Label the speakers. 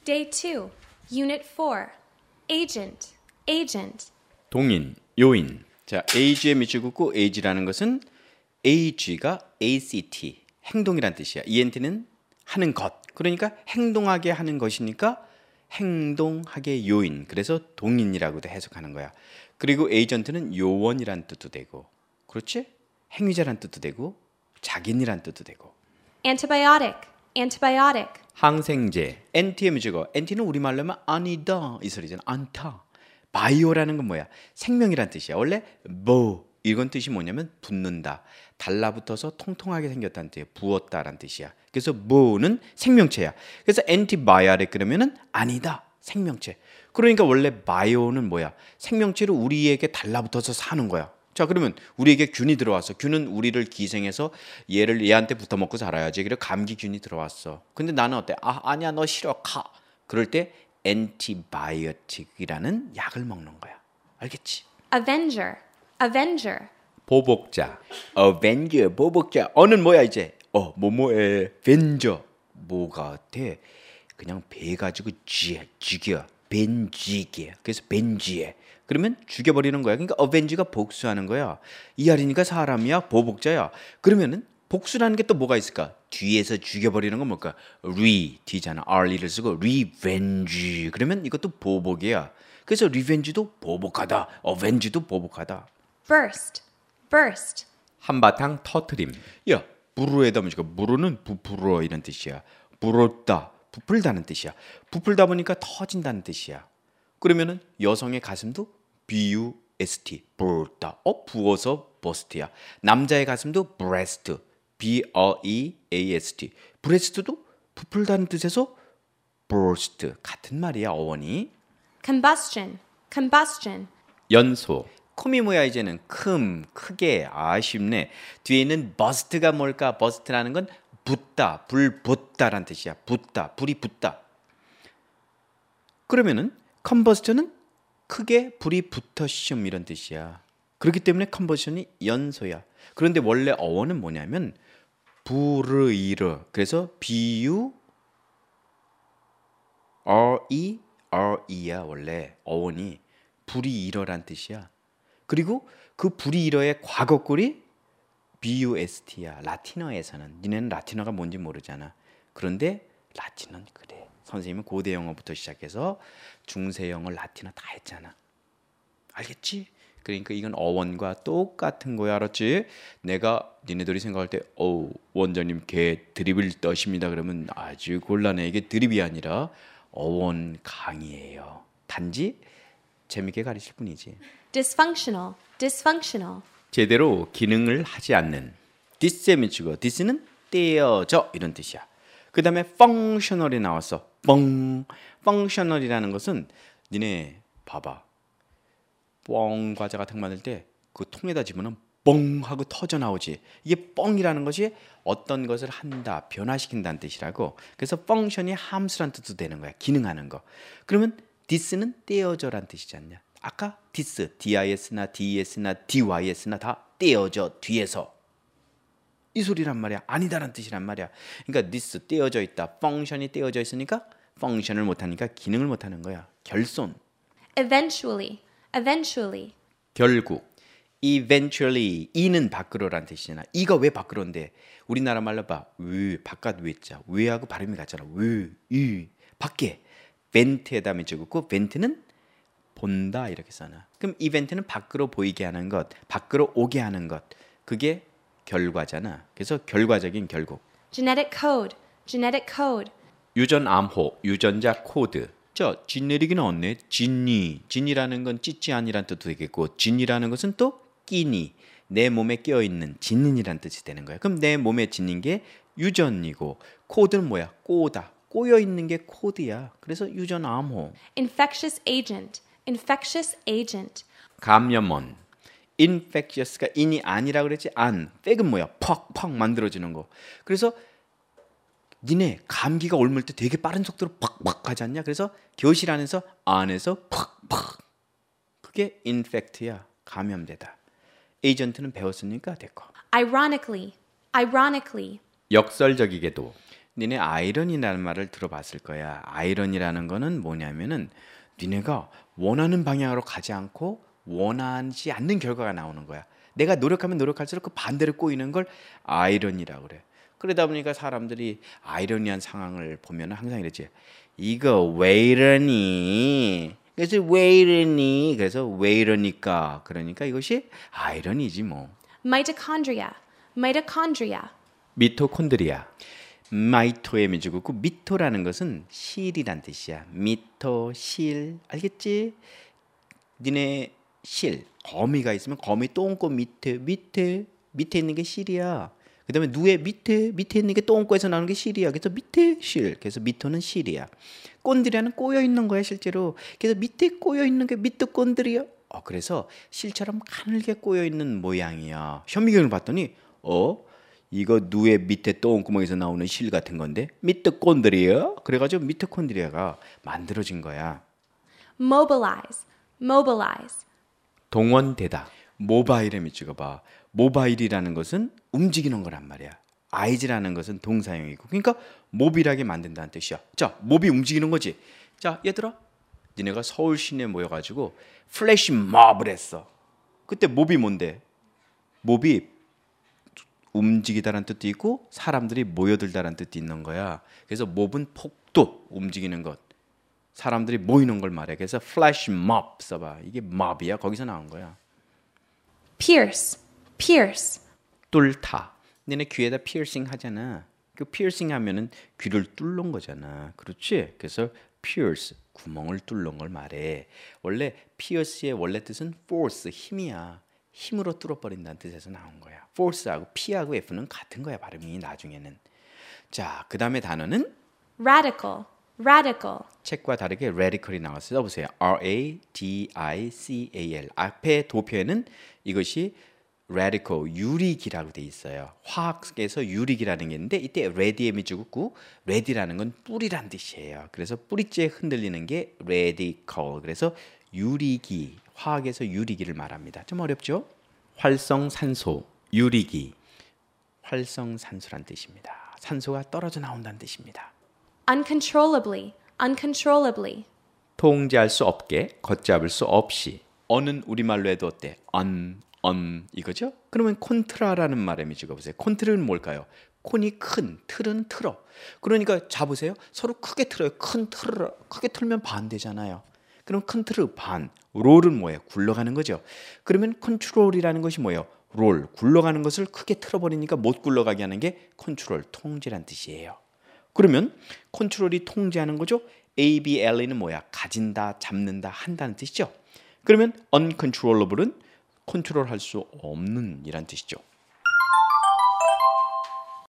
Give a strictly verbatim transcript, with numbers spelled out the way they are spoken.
Speaker 1: Day two, Unit four, agent, agent.
Speaker 2: 동인, 요인. 자, age의 밑줄 긋고 age라는 것은 age가 act, 행동이란 뜻이야. ent는 하는 것. 그러니까 행동하게 하는 것이니까 행동하게 요인. 그래서 동인이라고도 해석하는 거야. 그리고 에이전트는 요원이란 뜻도 되고, 그렇지? 행위자란 뜻도 되고, 자기인이란 뜻도 되고.
Speaker 1: Antibiotic, antibiotic.
Speaker 2: 항생제, 엔티의 무주거. 엔티는 우리말로 하면 아니다 이 소리잖아. 않다. 바이오라는 건 뭐야? 생명이란 뜻이야. 원래 뭐 이건 뜻이 뭐냐면 붙는다, 달라붙어서 통통하게 생겼다는 뜻이야. 부었다라는 뜻이야. 그래서 뭐는 생명체야. 그래서 엔티바이오틱 그러면은 아니다, 생명체. 그러니까 원래 바이오는 뭐야? 생명체로 우리에게 달라붙어서 사는 거야. 자, 그러면 우리에게 균이 들어왔어. 균은 우리를 기생해서 얘를 얘한테 붙어 먹고 살아야지. 그래 감기균이 들어왔어. 근데 나는 어때? 아, 아니야, 너 싫어, 가. 그럴 때 엔티바이오틱이라는 약을 먹는 거야. 알겠지?
Speaker 1: Avenger, avenger.
Speaker 2: 보복자, 어벤져, 보복자. 어는 뭐야 이제? 어, 뭐뭐의 벤저. 뭐가 돼? 그냥 배 가지고 쥐, 죽여. 벤지게. 그래서 벤지에. 그러면 죽여버리는 거야. 그러니까 어벤지가 복수하는 거야. 이하리니까 사람이야, 보복자야. 그러면은 복수라는 게 또 뭐가 있을까? 뒤에서 죽여버리는 건 뭘까? re, 뒤잖아. r를 쓰고 revenge. 그러면 이것도 보복이야. 그래서 리벤지도 보복하다, 어벤지도 보복하다.
Speaker 1: Burst, burst.
Speaker 2: 한바탕 터트림. 야, 부르에다 무지가 무르는 부풀어 이런 뜻이야. 불었다, 부풀다는 뜻이야. 부풀다 보니까 터진다는 뜻이야. 그러면은 여성의 가슴도 bust, 불다. 어, 부어서 버스트야. 남자의 가슴도 breast, b-r-e-a-s-t. 브레스트도 부풀다는 뜻에서 burst. 같은 말이야, 어원이.
Speaker 1: Combustion, combustion.
Speaker 2: 연소. 쿰이 뭐야 이제는? 큼, 크게. 아쉽네. 뒤에 있는 bust가 뭘까? bust라는 건 붙다, 불 붙다라는 뜻이야. 붙다, 불이 붙다. 그러면은 combustion은 크게 불이 붙어 시험 이런 뜻이야. 그렇기 때문에 combustion이 연소야. 그런데 원래 어원은 뭐냐면 부르이르. 그래서 b-u r-e r-e야. 원래 어원이 불이 일어란 뜻이야. 그리고 그 불이 일어의 과거꼴이 bust야. 라틴어에서는. 니네는 라틴어가 뭔지 모르잖아. 그런데 라틴어는 그래. 선생님은 고대 영어부터 시작해서 중세 영어, 라틴어 다 했잖아. 알겠지? 그러니까 이건 어원과 똑같은 거야. 알았지? 내가 니네들이 생각할 때 어, 원장님 개 드립을 떠십니다. 그러면 아주 곤란해. 이게 드립이 아니라 어원 강의예요. 단지 재밌게 가르칠 뿐이지.
Speaker 1: Dysfunctional, dysfunctional.
Speaker 2: 제대로 기능을 하지 않는. 디스에 미치고, 디스는 떼어져 이런 뜻이야. 그 다음에 functional이 나왔어. 뻥. functional이라는 것은 니네 봐봐. 뻥 과자 같은 거 만들 때 그 통에다 집으면 뻥 하고 터져 나오지. 이게 뻥이라는 것이 어떤 것을 한다, 변화시킨다는 뜻이라고. 그래서 function이 함수란 뜻도 되는 거야. 기능하는 거. 그러면 this는 떼어져란 뜻이지 않냐. 아까 this, dis나 des나 dys나 다 떼어져 뒤에서. 이 소리란 말이야. 아니다란 뜻이란 말이야. 그러니까 this 떼어져 있다. function이 떼어져 있으니까 function을 못하니까 기능을 못하는 거야. 결손.
Speaker 1: Eventually, eventually.
Speaker 2: 결국. eventually. 이는 밖으로란 뜻이잖아. 이가 왜 밖으로인데? 우리나라 말로 봐. 왜, 바깥 외자. 왜하고 발음이 같잖아. 왜, 이. 밖에. vent에다 밑줄 긋고 vent는 본다 이렇게 써놔. 그럼 이벤트는 밖으로 보이게 하는 것, 밖으로 오게 하는 것. 그게 결과잖아. 그래서 결과적인 결국.
Speaker 1: Genetic code, genetic code.
Speaker 2: 유전 암호, 유전자 코드. 저 지네릭이 나왔네. 진이. 진이라는 건 찌찌 아니란 뜻도 되겠고, 진이라는 것은 또 끼니. 내 몸에 끼어있는 진인이란 뜻이 되는 거야. 그럼 내 몸에 지닌 게 유전이고, 코드는 뭐야? 꼬다. 꼬여있는 게 코드야. 그래서 유전 암호.
Speaker 1: Infectious agent, infectious agent.
Speaker 2: 감염원. infectious가 인이 아니라 그랬지. 안. 팩은 뭐야? 퍽퍽 만들어지는 거. 그래서 니네 감기가 옮을 때 되게 빠른 속도로 팍팍 하지 않냐? 그래서 교실 안에서 안에서 팍팍. 그게 infect야. 감염되다. 에이전트는 배웠으니까 됐고.
Speaker 1: Ironically, ironically.
Speaker 2: 역설적이게도. 니네 아이러니라는 말을 들어봤을 거야. 아이러니라는 거는 뭐냐면은 니네가 원하는 방향으로 가지 않고 원하지 않는 결과가 나오는 거야. 내가 노력하면 노력할수록 그 반대로 꼬이는 걸 아이러니라고 그래. 그러다 보니까 사람들이 아이러니한 상황을 보면 항상 이랬지. 이거 왜 이러니? 그래서 왜 이러니? 그래서 왜 이러니까? 그러니까 이것이 아이러니지 뭐.
Speaker 1: Mitochondria. Mitochondria.
Speaker 2: 미토콘드리아. 마이토의 미주고 미토라는 것은 실이란 뜻이야. 미토, 실. 알겠지? 니네 실. 거미가 있으면 거미 똥꼬 밑에 밑에 밑에 있는 게 실이야. 그다음에 누에 밑에 밑에 있는 게 똥꼬에서 나오는 게 실이야. 그래서 밑에 실. 그래서 미토는 실이야. 꼰드리아는 꼬여 있는 거야 실제로. 그래서 밑에 꼬여 있는 게 미토콘드리아. 어 그래서 실처럼 가늘게 꼬여 있는 모양이야. 현미경을 봤더니 어 이거 누에 밑에 똥구멍에서 나오는 실 같은 건데 미토콘드리아. 그래가지고 미토콘드리아가 만들어진 거야.
Speaker 1: Mobilize. Mobilize.
Speaker 2: 동원되다. 모바일에 미치고봐. 모바일이라는 것은 움직이는 거란 말이야. 아이즈라는 것은 동사형이고, 그러니까 모빌하게 만든다는 뜻이야. 자, 몹이 움직이는 거지. 자, 얘들아, 니네가 서울 시내에 모여가지고 플래시 몹을 했어. 그때 몹이 뭔데? 몹이 움직이다라는 뜻도 있고 사람들이 모여들다라는 뜻도 있는 거야. 그래서 몹은 폭도 움직이는 것. 사람들이 모이는 걸 말해. 그래서 플래시 몹 써봐. 이게 몹이야. 거기서 나온 거야.
Speaker 1: Pierce. Pierce.
Speaker 2: 뚫다. 너네 귀에다 피어싱 하잖아. 그 피어싱 하면은 귀를 뚫는 거잖아. 그렇지? 그래서 pierce, 구멍을 뚫는 걸 말해. 원래 pierce의 원래 뜻은 force, 힘이야. 힘으로 뚫어버린다는 뜻에서 나온 거야. force하고 P하고 F는 같은 거야. 발음이 나중에는. 자, 그 다음에 단어는
Speaker 1: Radical. Radical.
Speaker 2: 책과 다르게 radical이 나왔어요. 써보세요. R A D I C A L. 앞에 도표에는 이것이 radical, 유리기라고 돼 있어요. 화학에서 유리기라는 게 있는데 이때 ready에 미주고 ready라는 건 뿌리란 뜻이에요. 그래서 뿌리째 흔들리는 게 radical. 그래서 유리기, 화학에서 유리기를 말합니다. 좀 어렵죠? 활성산소, 유리기. 활성산소란 뜻입니다. 산소가 떨어져 나온다는 뜻입니다.
Speaker 1: Uncontrollably. Uncontrollably.
Speaker 2: 통제할 수 없게, 걷잡을 수 없이. 어는 우리말로 해도 어때? un, un 이거죠? 그러면 콘트라라는 말에 미주가 보세요. 콘트라는 뭘까요? 콘이 큰, 틀은 틀어. 그러니까 잡으세요. 서로 크게 틀어요. 큰 틀을 크게 틀면 반대잖아요. 그럼 큰 틀을 반. 롤은 뭐예요? 굴러가는 거죠. 그러면 컨트롤이라는 것이 뭐예요? 롤, 굴러가는 것을 크게 틀어버리니까 못 굴러가게 하는 게 컨트롤, 통제란 뜻이에요. 그러면 컨트롤이 통제하는 거죠. A B L은 뭐야? 가진다, 잡는다, 한다는 뜻이죠. 그러면 uncontrollable은 컨트롤할 수 없는 이란 뜻이죠.